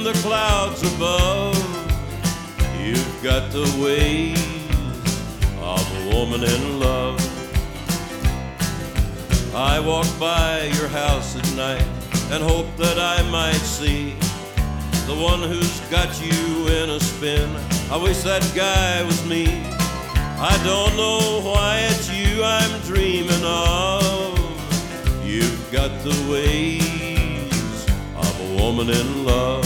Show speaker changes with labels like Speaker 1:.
Speaker 1: the clouds above. You've got the ways of a woman in love. I walk by your house at night and hope that I might see the one who's got you in a spin. I wish that guy was me. I don't know why it's you I'm dreaming of. You've got the ways of a woman in love.